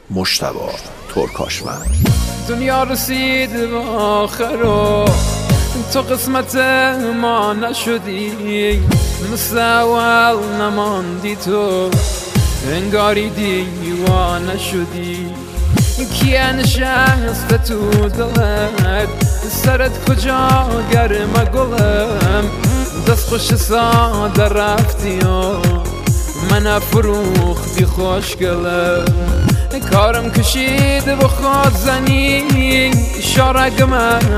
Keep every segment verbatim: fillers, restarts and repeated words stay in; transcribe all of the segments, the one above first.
مجتبی ترکاشمر. دنیا رسید به آخر و تو قسمت ما نشدی، مثل اول نماندی تو، انگاری دیوانه شدی. کیه نشسته تو دلت، سرت کجا گرم گلم، دست خوش ساده رفتی و من فروختی خوشگلم. کارم کشید به خود زنی، شارگم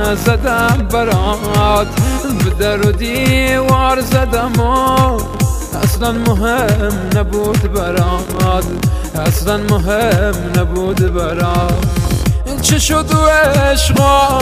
زدم برات، به در و دیوار زدم و اصلا مهم نبود برات، اصلا مهم نبود برات. چه شد و عشق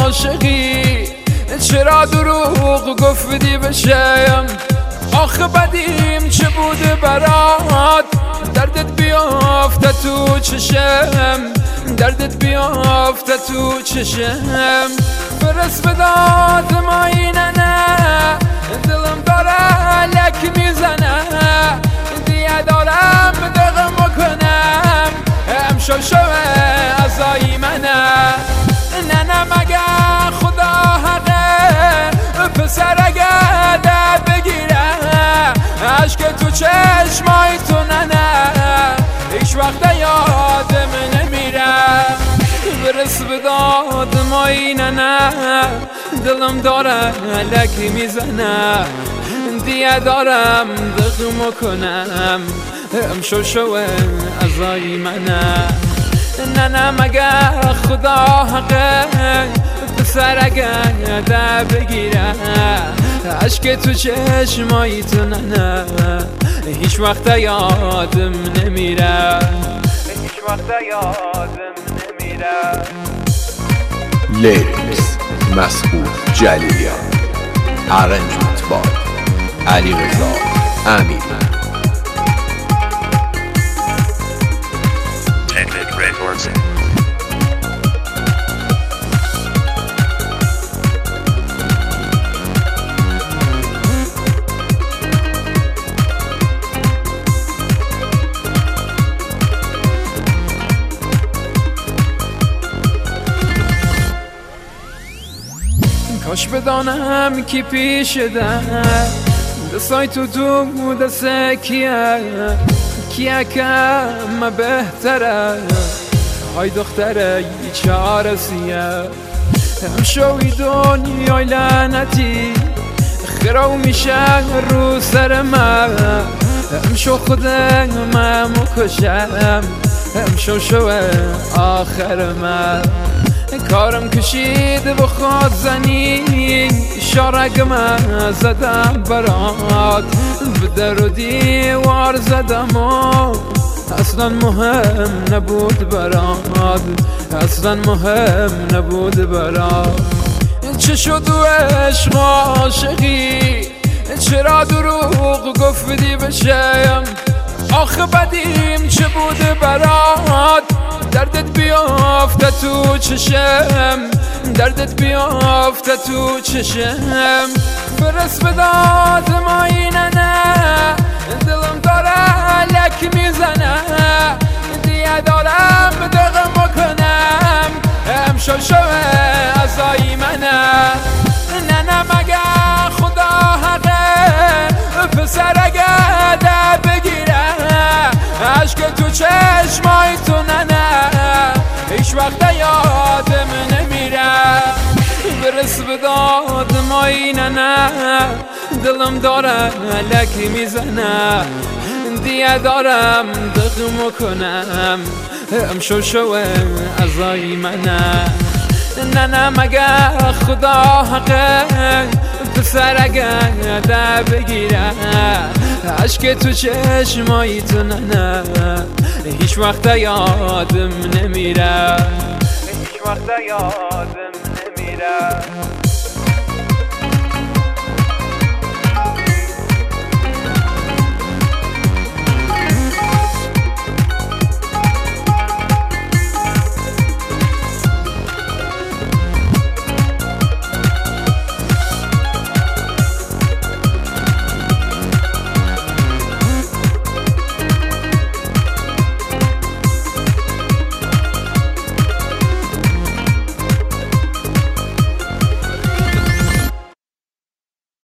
عاشقی، چرا دروغ گفتی بشم، آخه بدیم چه بود برات، دردت بیافته تو چشم، دردت بیافته تو چشم. برس به داد ما اینه نه، دلم داره لک میزنه، دیگه دارم دقم بکنم، امشب شوه ازایی منه. نه نه مگه خدا حقه، پسر اگه در بگیره، عشق تو چشمای تو نه نه، هیچ وقت یادم نمیره. برس به داد ما اینه نه، دلم داره لکی میزنه، دیگه دارم دقم کنم، امشب شوه ازایی منه. نه نه مگه خدا حقه، پسر اگه در بگیره، عشق تو چشمایی تو نه نه، هیچ وقت یادم نمیره، هیچ وقت یادم نمیره. لیریکس مسعود جلیلیان، ارنجمنت با علی رضا امیری. کاش بدانم کی پیش در دستای تو تو دست کیه، کیه که ما بهتره، های دختره چه رسیه. هم شوی دنیای لعنتی خراو میشه رو سر من، هم شو خودم مکشم، هم شو شوه آخر من. کارم کشید به خود زنی، شارگم زدم برات، به در و دیوار زدم و اصلا مهم نبود برات، اصلا مهم نبود برات. چه شد و عشق عاشقی، چرا دروغ گفتی بشم، آخه بدیم چه بود برات، دردت بیافته تو چشم، دردت بیافته تو چشم. برس به داد ما اینه نه، دلم داره لک میزنه، دیگه دارم دقم بکنم، امشب شوه ازایی منه. نه نه مگه خدا حقه، پسر اگه در بگیره، عشق تو چشمای تو نه نه، هیچ وقت یادم نمیره. برس به داد ما اینه نه، دلم داره لکی میزنه، دیگه دارم دقم کنم، امشب شوه ازایی منه. نه نه مگه خدا حقه، پسر اگه در بگیره، عشق تو چشمایی تو نه نه، هیچ وقت یادم نمیره، هیچ وقت یادم نمیره.